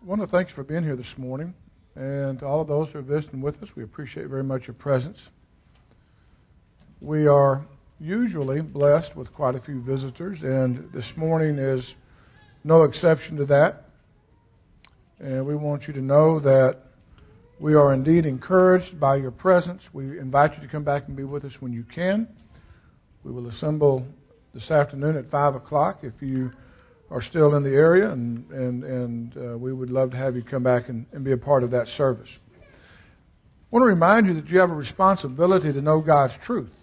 I want to thank you for being here this morning. And to all of those who are visiting with us, we appreciate very much your presence. We are usually blessed with quite a few visitors, and this morning is no exception to that. And we want you to know that we are indeed encouraged by your presence. We invite you to come back and be with us when you can. We will assemble this afternoon at 5 o'clock if you are still in the area, and we would love to have you come back and be a part of that service. I want to remind you that you have a responsibility to know God's truth.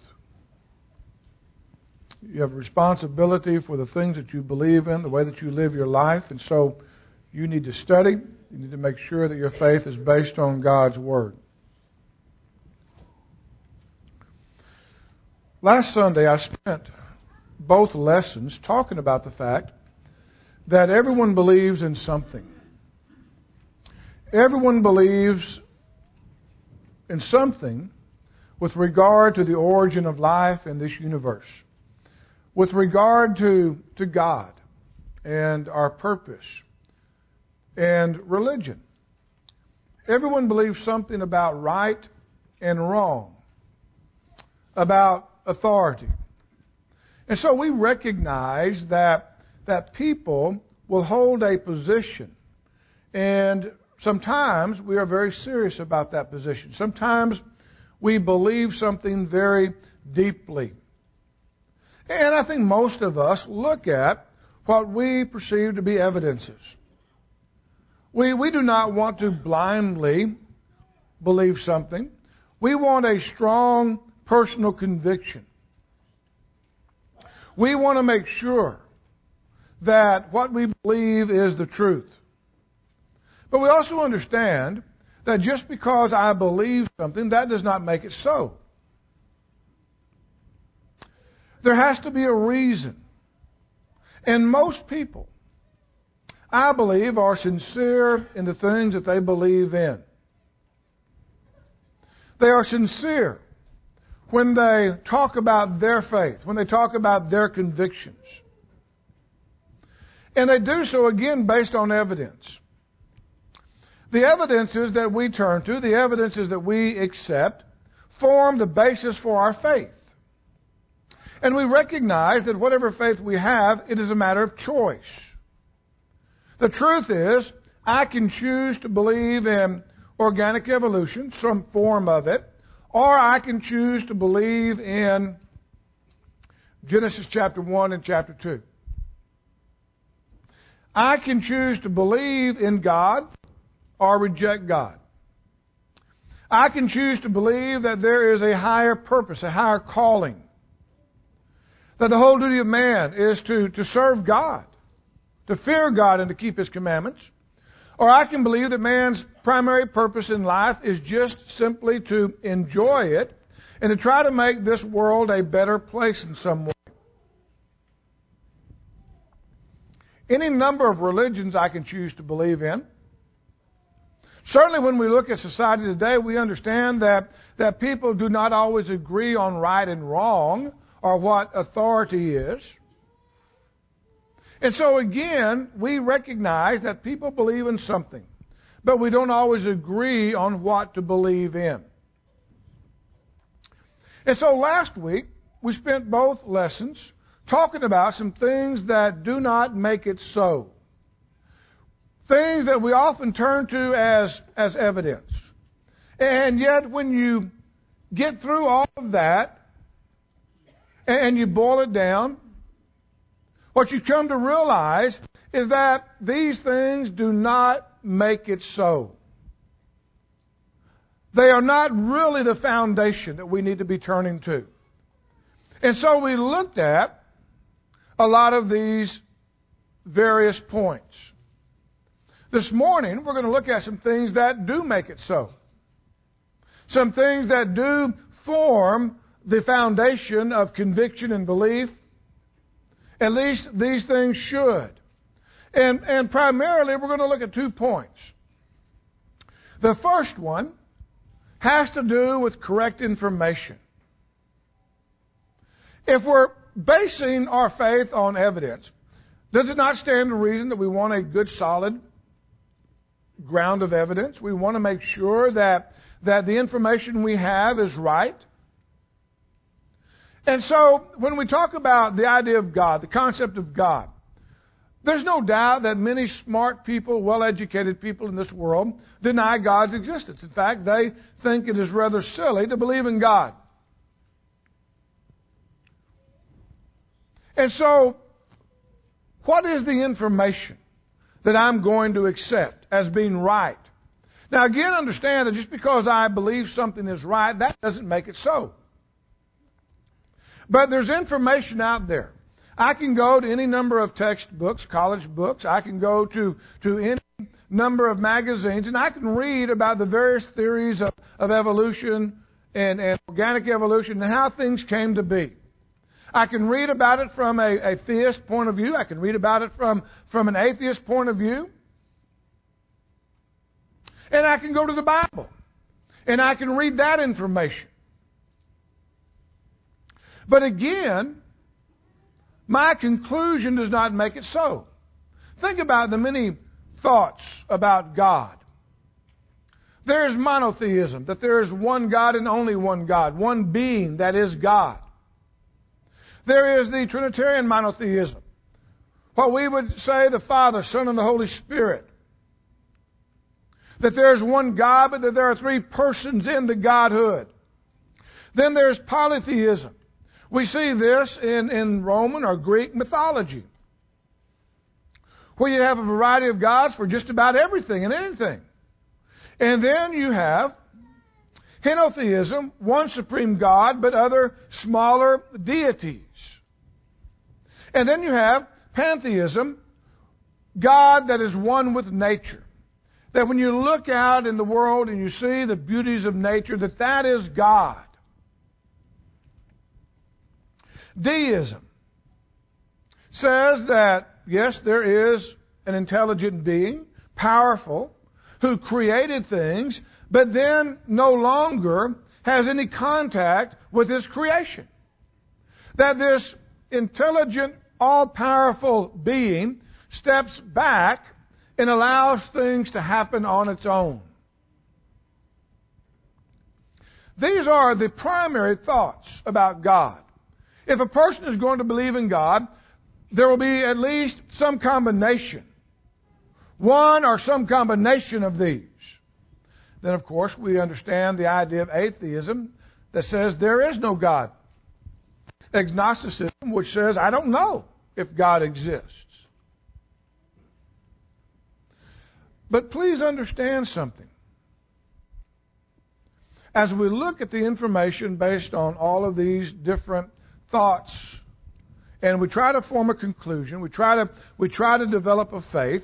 You have a responsibility for the things that you believe in, the way that you live your life, and so you need to study. You need to make sure that your faith is based on God's Word. Last Sunday, I spent both lessons talking about the fact that everyone believes in something. Everyone believes in something with regard to the origin of life in this universe, with regard to God and our purpose and religion. Everyone believes something about right and wrong, about authority. And so we recognize that people will hold a position, and sometimes we are very serious about that position. Sometimes we believe something very deeply. And I think most of us look at what we perceive to be evidences. We do not want to blindly believe something. We want a strong personal conviction. We want to make sure that what we believe is the truth. But we also understand that just because I believe something, that does not make it so. There has to be a reason. And most people, I believe, are sincere in the things that they believe in. They are sincere when they talk about their faith, when they talk about their convictions. And they do so, again, based on evidence. The evidences that we turn to, the evidences that we accept, form the basis for our faith. And we recognize that whatever faith we have, it is a matter of choice. The truth is, I can choose to believe in organic evolution, some form of it, or I can choose to believe in Genesis chapter 1 and chapter 2. I can choose to believe in God or reject God. I can choose to believe that there is a higher purpose, a higher calling, that the whole duty of man is to serve God, to fear God and to keep His commandments. Or I can believe that man's primary purpose in life is just simply to enjoy it and to try to make this world a better place in some way. Any number of religions I can choose to believe in. Certainly when we look at society today, we understand that people do not always agree on right and wrong or what authority is. And so again, we recognize that people believe in something, but we don't always agree on what to believe in. And so last week, we spent both lessons talking about some things that do not make it so. Things that we often turn to as evidence. And yet when you get through all of that and you boil it down, what you come to realize is that these things do not make it so. They are not really the foundation that we need to be turning to. And so we looked at a lot of these various points. This morning, we're going to look at some things that do make it so. Some things that do form the foundation of conviction and belief. At least these things should. And primarily, we're going to look at 2 points. The first one has to do with correct information. If we're basing our faith on evidence, does it not stand to reason that we want a good, solid ground of evidence. We want to make sure that the information we have is right. And so when we talk about the idea of God, the concept of God, there's no doubt that many smart people, well-educated people in this world deny God's existence. In fact, they think it is rather silly to believe in God. And so, what is the information that I'm going to accept as being right? Now again, understand that just because I believe something is right, that doesn't make it so. But there's information out there. I can go to any number of textbooks, college books. I can go to any number of magazines, and I can read about the various theories of evolution and organic evolution and how things came to be. I can read about it from a theist point of view. I can read about it from an atheist point of view. And I can go to the Bible, and I can read that information. But again, my conclusion does not make it so. Think about the many thoughts about God. There is monotheism, that there is one God and only one God, one being that is God. There is the Trinitarian monotheism, what we would say the Father, Son, and the Holy Spirit. That there is one God, but that there are three persons in the Godhood. Then there's polytheism. We see this in Roman or Greek mythology, where you have a variety of gods for just about everything and anything. And then you have henotheism, one supreme God, but other smaller deities. And then you have pantheism, God that is one with nature. That when you look out in the world and you see the beauties of nature, that is God. Deism says that, yes, there is an intelligent being, powerful, who created things, but then no longer has any contact with his creation. That this intelligent, all-powerful being steps back and allows things to happen on its own. These are the primary thoughts about God. If a person is going to believe in God, there will be at least some combination. One or some combination of these. Then, of course, we understand the idea of atheism that says there is no God. Agnosticism, which says, I don't know if God exists. But please understand something. As we look at the information based on all of these different thoughts, and we try to form a conclusion, we try to develop a faith,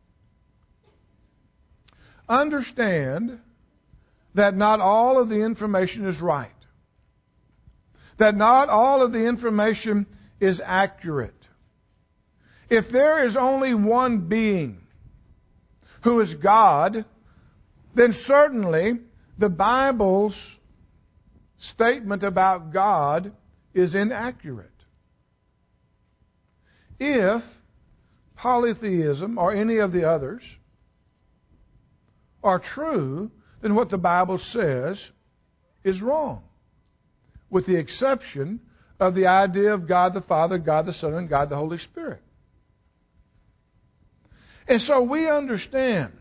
understand that not all of the information is right. That not all of the information is accurate. If there is only one being who is God, then certainly the Bible's statement about God is inaccurate. If polytheism or any of the others are true, then what the Bible says is wrong, with the exception of the idea of God the Father, God the Son, and God the Holy Spirit. And so we understand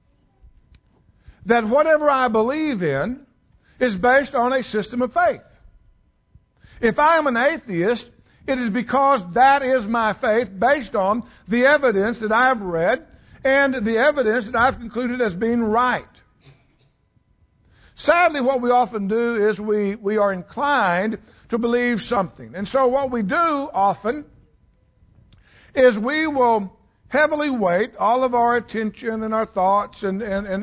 that whatever I believe in is based on a system of faith. If I am an atheist, it is because that is my faith based on the evidence that I have read and the evidence that I've concluded as being right. Sadly, what we often do is we are inclined to believe something. And so what we do often is we will heavily weight all of our attention and our thoughts and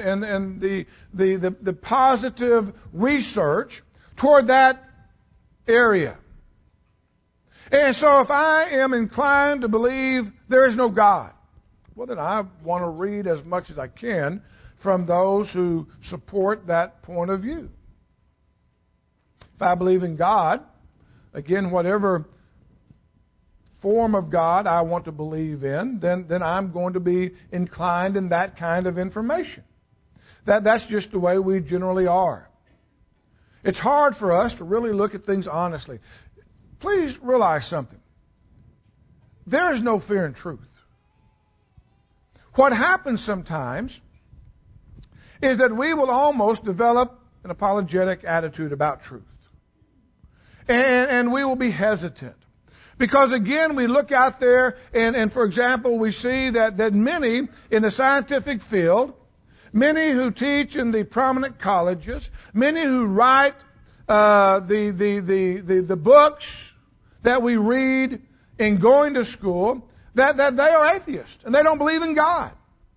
the positive research toward that area. And so if I am inclined to believe there is no God, well, then I want to read as much as I can from those who support that point of view. If I believe in God, again, whatever form of God I want to believe in, then I'm going to be inclined in that kind of information. That's just the way we generally are. It's hard for us to really look at things honestly. Please realize something. There is no fear in truth. What happens sometimes is that we will almost develop an apologetic attitude about truth. And we will be hesitant. Because again, we look out there and for example, we see that many in the scientific field, many who teach in the prominent colleges, many who write the books that we read in going to school, that they are atheists and they don't believe in God.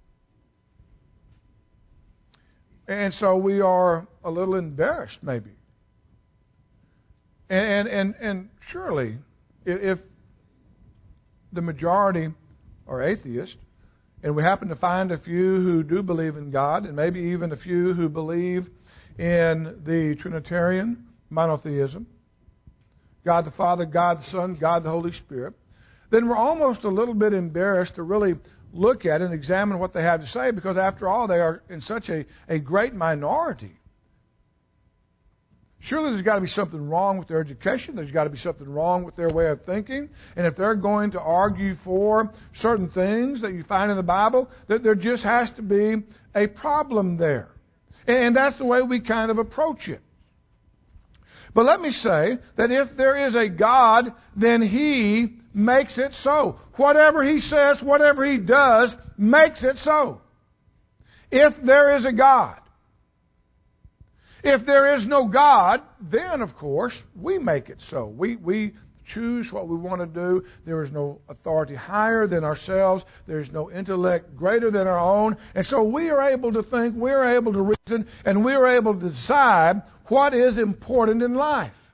And so we are a little embarrassed, maybe. And surely, if the majority are atheists, and we happen to find a few who do believe in God, and maybe even a few who believe in the Trinitarian monotheism, God the Father, God the Son, God the Holy Spirit, then we're almost a little bit embarrassed to really look at and examine what they have to say, because after all, they are in such a great minority. Surely there's got to be something wrong with their education. There's got to be something wrong with their way of thinking. And if they're going to argue for certain things that you find in the Bible, that there just has to be a problem there. And that's the way we kind of approach it. But let me say that if there is a God, then He makes it so. Whatever He says, whatever He does, makes it so. If there is a God. If there is no God, then, of course, we make it so. We choose what we want to do. There is no authority higher than ourselves. There is no intellect greater than our own. And so we are able to think, we are able to reason, and we are able to decide what is important in life.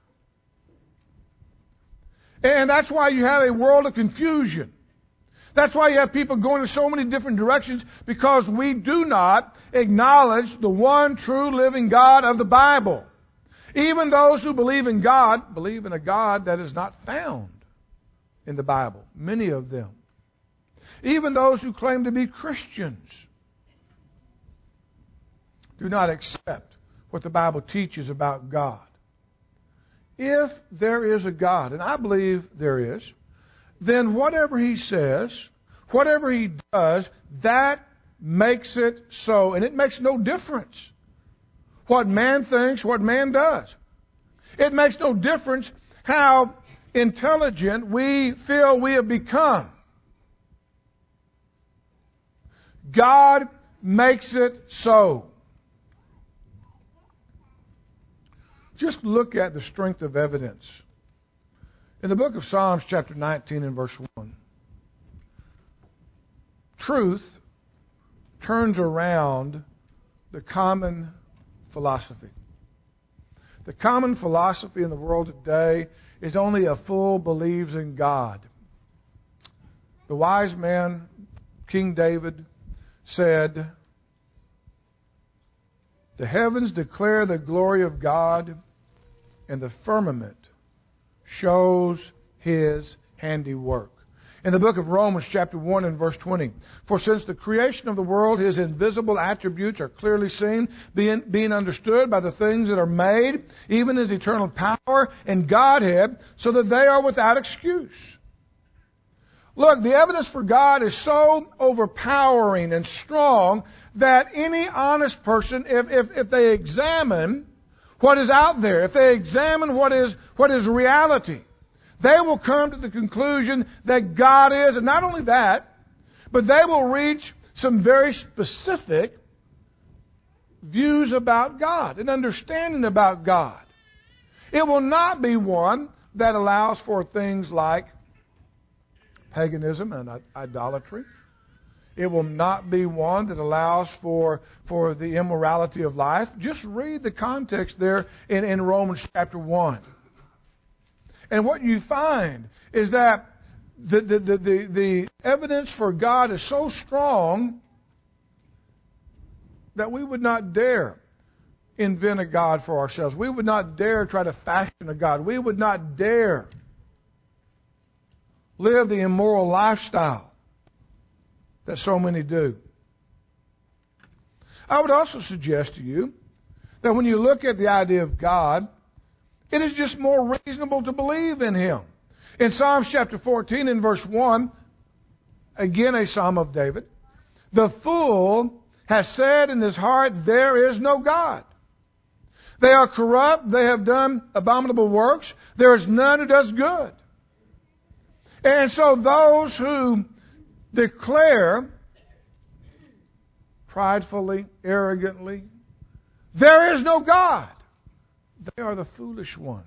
And that's why you have a world of confusion. That's why you have people going in so many different directions, because we do not acknowledge the one true living God of the Bible. Even those who believe in God believe in a God that is not found in the Bible, many of them. Even those who claim to be Christians do not accept what the Bible teaches about God. If there is a God, and I believe there is, then whatever He says, whatever He does, that makes it so. And it makes no difference what man thinks, what man does. It makes no difference how intelligent we feel we have become. God makes it so. Just look at the strength of evidence. In the book of Psalms, chapter 19 and verse 1, truth turns around the common philosophy. The common philosophy in the world today is only a fool believes in God. The wise man, King David, said, "The heavens declare the glory of God, and the firmament shows His handiwork." In the book of Romans, chapter 1 and verse 20, "For since the creation of the world, His invisible attributes are clearly seen, being understood by the things that are made, even His eternal power and Godhead, so that they are without excuse." Look, the evidence for God is so overpowering and strong that any honest person, if they examine what is out there, if they examine what is reality, they will come to the conclusion that God is, and not only that, but they will reach some very specific views about God, an understanding about God. It will not be one that allows for things like paganism and idolatry. It will not be one that allows for the immorality of life. Just read the context there in Romans chapter 1. And what you find is that the evidence for God is so strong that we would not dare invent a God for ourselves. We would not dare try to fashion a God. We would not dare live the immoral lifestyle that so many do. I would also suggest to you that when you look at the idea of God, it is just more reasonable to believe in Him. In Psalms chapter 14 and verse 1, again a psalm of David, the fool has said in his heart, there is no God. They are corrupt, they have done abominable works, there is none who does good. And so those who declare pridefully, arrogantly, there is no God, they are the foolish ones.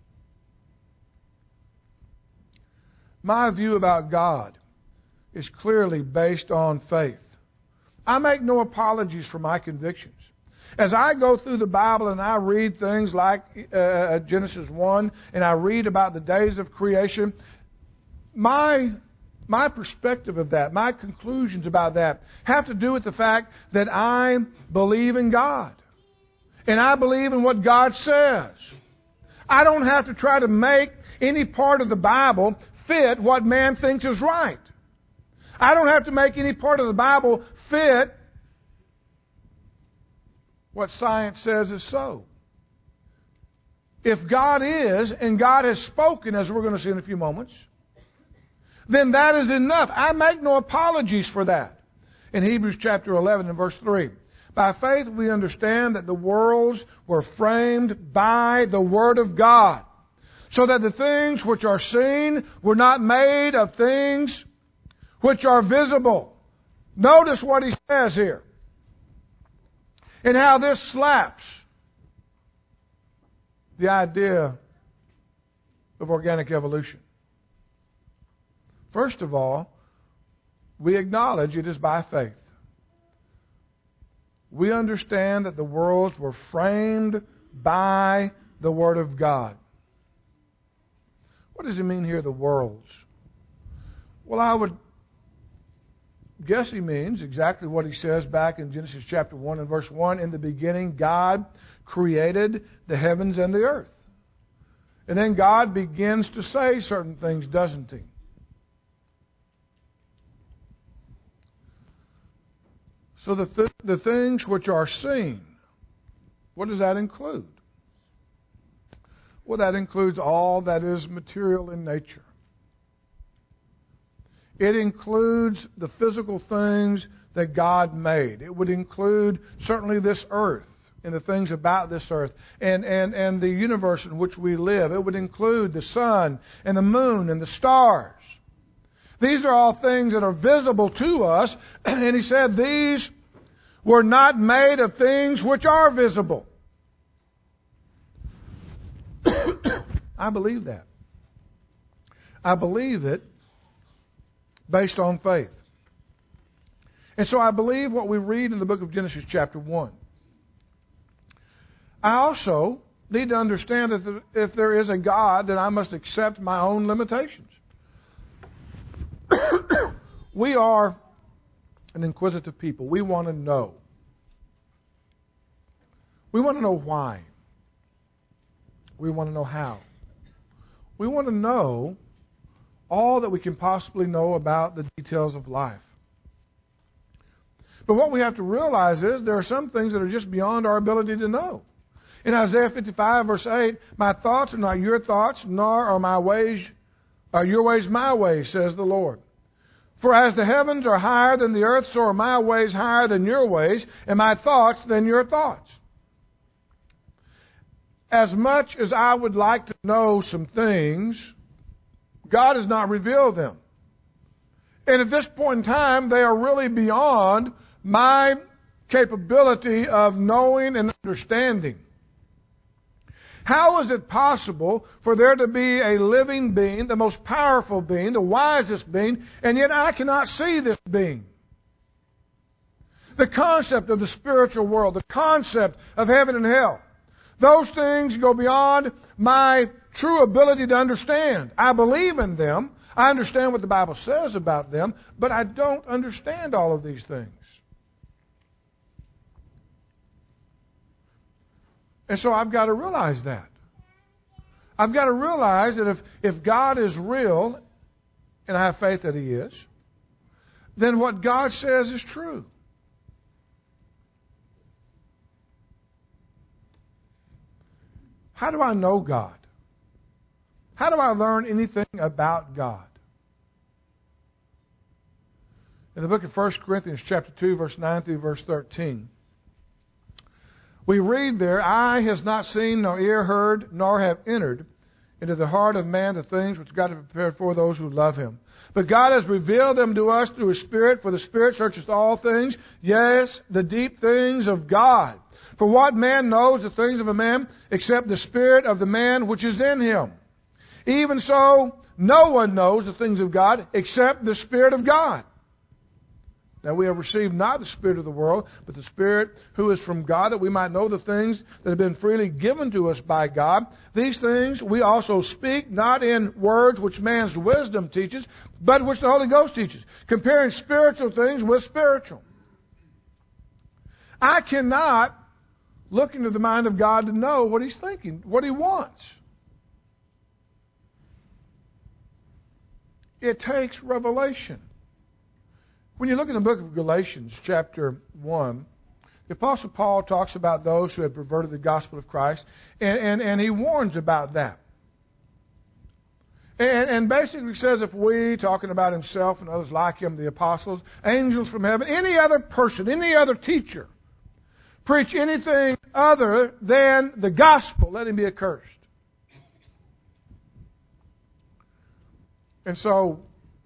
My view about God is clearly based on faith. I make no apologies for my convictions. As I go through the Bible and I read things like Genesis 1 and I read about the days of creation, my perspective of that, my conclusions about that have to do with the fact that I believe in God. And I believe in what God says. I don't have to try to make any part of the Bible fit what man thinks is right. I don't have to make any part of the Bible fit what science says is so. If God is, and God has spoken, as we're going to see in a few moments, then that is enough. I make no apologies for that. In Hebrews chapter 11 and verse 3, by faith we understand that the worlds were framed by the Word of God, so that the things which are seen were not made of things which are visible. Notice what he says here, and how this slaps the idea of organic evolution. First of all, we acknowledge it is by faith. We understand that the worlds were framed by the Word of God. What does he mean here, the worlds? Well, I would guess he means exactly what he says back in Genesis chapter 1 and verse 1. In the beginning, God created the heavens and the earth. And then God begins to say certain things, doesn't he? So the things which are seen, what does that include? Well, that includes all that is material in nature. It includes the physical things that God made. It would include certainly this earth and the things about this earth and the universe in which we live. It would include the sun and the moon and the stars. These are all things that are visible to us. And he said these were not made of things which are visible. I believe that. I believe it based on faith. And so I believe what we read in the book of Genesis chapter 1. I also need to understand that if there is a God, then I must accept my own limitations. We are an inquisitive people. We want to know. We want to know why. We want to know how. We want to know all that we can possibly know about the details of life. But what we have to realize is there are some things that are just beyond our ability to know. In Isaiah 55 verse 8, my thoughts are not your thoughts, nor are my ways, are your ways my ways, says the Lord. For as the heavens are higher than the earth, so are my ways higher than your ways, and my thoughts than your thoughts. As much as I would like to know some things, God has not revealed them. And at this point in time, they are really beyond my capability of knowing and understanding. How is it possible for there to be a living being, the most powerful being, the wisest being, and yet I cannot see this being? The concept of the spiritual world, the concept of heaven and hell, those things go beyond my true ability to understand. I believe in them. I understand what the Bible says about them, but I don't understand all of these things. And so I've got to realize that. I've got to realize that if God is real and I have faith that He is, then what God says is true. How do I know God? How do I learn anything about God? In the book of 1 Corinthians chapter 2, verse 9 through verse 13, we read there, "Eye has not seen, nor ear heard, nor have entered into the heart of man the things which God has prepared for those who love Him. But God has revealed them to us through His Spirit, for the Spirit searches all things, yes, the deep things of God. For what man knows the things of a man, except the spirit of the man which is in him? Even so, no one knows the things of God, except the Spirit of God. Now we have received not the spirit of the world, but the Spirit who is from God, that we might know the things that have been freely given to us by God. These things we also speak, not in words which man's wisdom teaches, but which the Holy Ghost teaches, comparing spiritual things with spiritual." I cannot look into the mind of God to know what He's thinking, what He wants. It takes revelation. When you look in the book of Galatians, chapter 1, the Apostle Paul talks about those who had perverted the gospel of Christ, and he warns about that. And basically says if we, talking about himself and others like him, the apostles, angels from heaven, any other person, any other teacher, preach anything other than the gospel, let him be accursed. And so,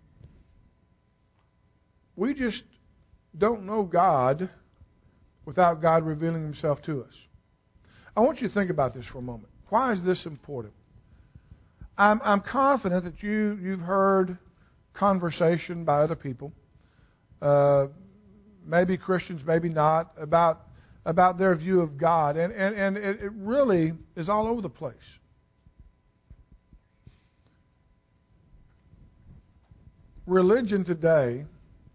we just don't know God without God revealing Himself to us. I want you to think about this for a moment. Why is this important? I'm confident that you've heard conversation by other people, maybe Christians, maybe not, about their view of God, and it really is all over the place. Religion today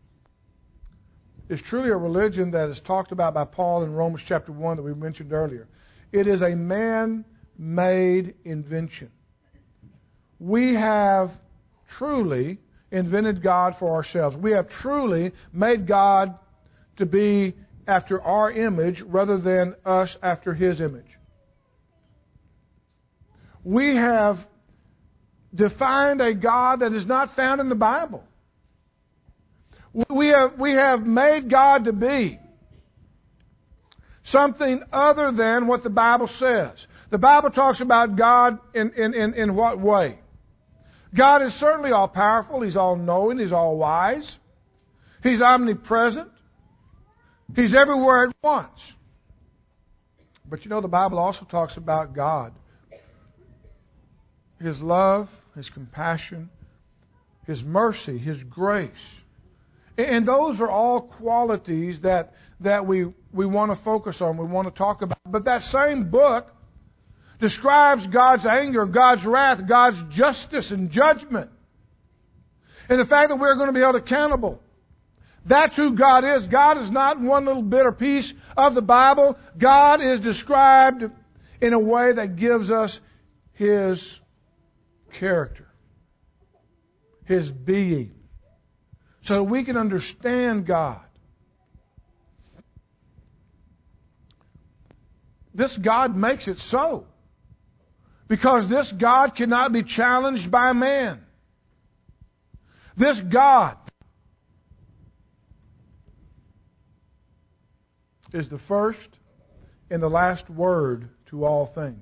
is truly a religion that is talked about by Paul in Romans chapter 1 that we mentioned earlier. It is a man-made invention. We have truly invented God for ourselves. We have truly made God to be after our image rather than us after His image. We have defined a God that is not found in the Bible. We have made God to be something other than what the Bible says. The Bible talks about God in what way? God is certainly all powerful. He's all knowing. He's all wise. He's omnipresent. He's everywhere at once. But you know, the Bible also talks about God. His love, His compassion, His mercy, His grace. And those are all qualities that we want to focus on, we want to talk about. But that same book describes God's anger, God's wrath, God's justice and judgment. And the fact that we're going to be held accountable. That's who God is. God is not one little bit or piece of the Bible. God is described in a way that gives us His character, His being, so that we can understand God. This God makes it so, because this God cannot be challenged by man. This God is the first and the last word to all things.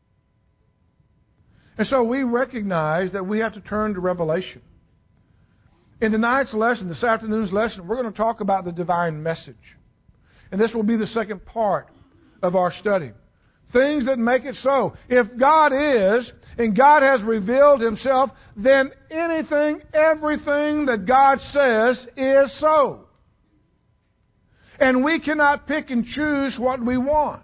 And so we recognize that we have to turn to Revelation. In tonight's lesson, this afternoon's lesson, we're going to talk about the divine message. And this will be the second part of our study. Things that make it so. If God is, and God has revealed Himself, then anything, everything that God says is so. And we cannot pick and choose what we want.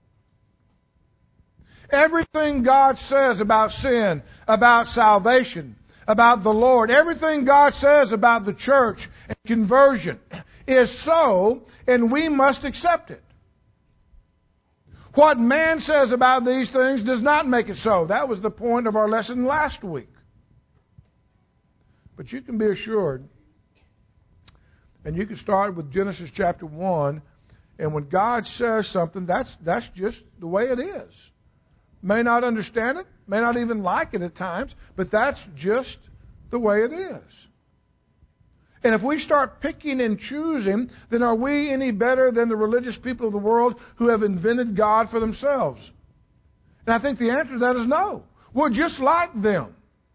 Everything God says about sin, about salvation, about the Lord, everything God says about the church and conversion is so, and we must accept it. What man says about these things does not make it so. That was the point of our lesson last week. But you can be assured, and you can start with Genesis chapter 1, and when God says something, that's just the way it is. May not understand it, may not even like it at times, but that's just the way it is. And if we start picking and choosing, then are we any better than the religious people of the world who have invented God for themselves? And I think the answer to that is no. We're just like them.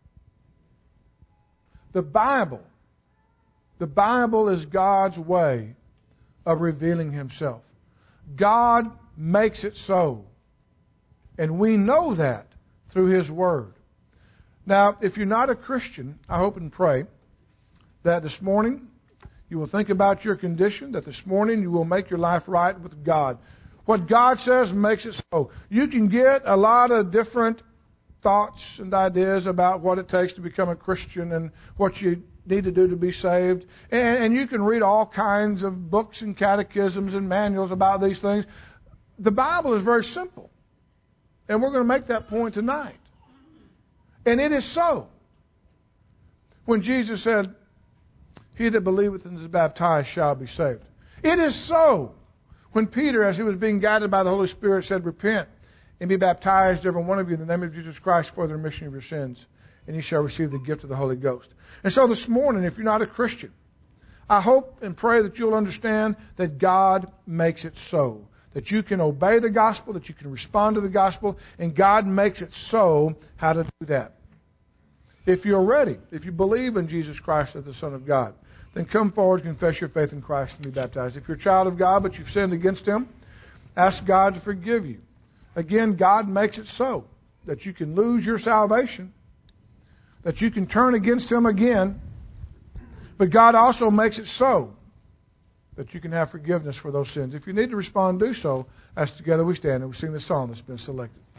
The Bible is God's way of revealing Himself. God makes it so. And we know that through His Word. Now, if you're not a Christian, I hope and pray that this morning you will think about your condition, that this morning you will make your life right with God. What God says makes it so. You can get a lot of different thoughts and ideas about what it takes to become a Christian and what you need to do to be saved. And you can read all kinds of books and catechisms and manuals about these things. The Bible is very simple. And we're going to make that point tonight. And it is so. When Jesus said, "He that believeth and is baptized shall be saved." It is so. When Peter, as he was being guided by the Holy Spirit, said, "Repent and be baptized, every one of you, in the name of Jesus Christ for the remission of your sins, and you shall receive the gift of the Holy Ghost." And so this morning, if you're not a Christian, I hope and pray that you'll understand that God makes it so. That you can obey the gospel, that you can respond to the gospel, and God makes it so how to do that. If you're ready, if you believe in Jesus Christ as the Son of God, then come forward, confess your faith in Christ, and be baptized. If you're a child of God, but you've sinned against Him, ask God to forgive you. Again, God makes it so that you can lose your salvation, that you can turn against Him again, but God also makes it so that you can have forgiveness for those sins. If you need to respond, do so as together we stand and we sing the song that's been selected.